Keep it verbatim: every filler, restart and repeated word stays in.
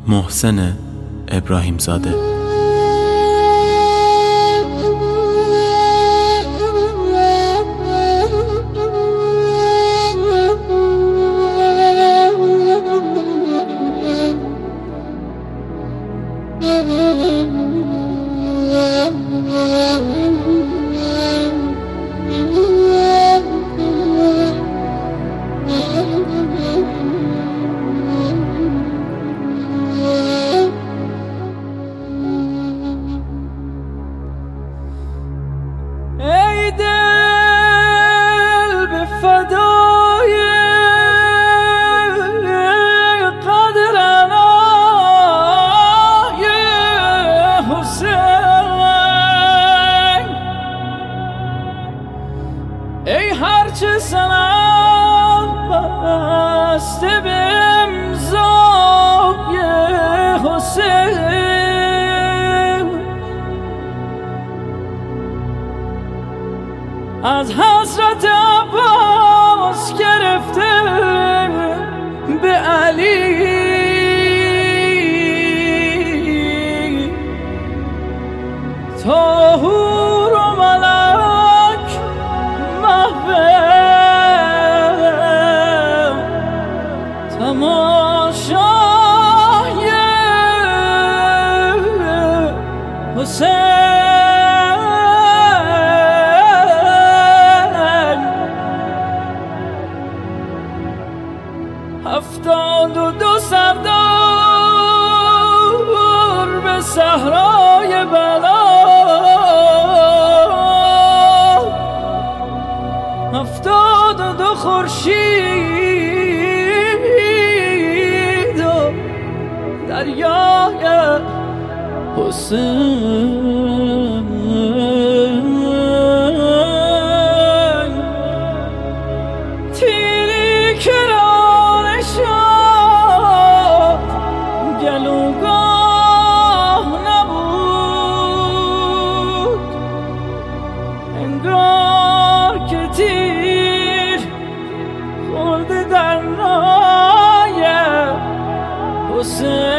محسن ابراهیم زاده. ای دل به فدای قدرنای حسین، ای هرچه سنم بسته به امضای حسین، از حضرت عباس گرفته به علی، تا حور و ملک محو تماشای حسین. هفتاد و دو سردار به صحرای بلا، هفتاد و دو خورشید و دریای حسین، تیری که گلوگاه نبود، انگار که تیر خورده در نای حسین.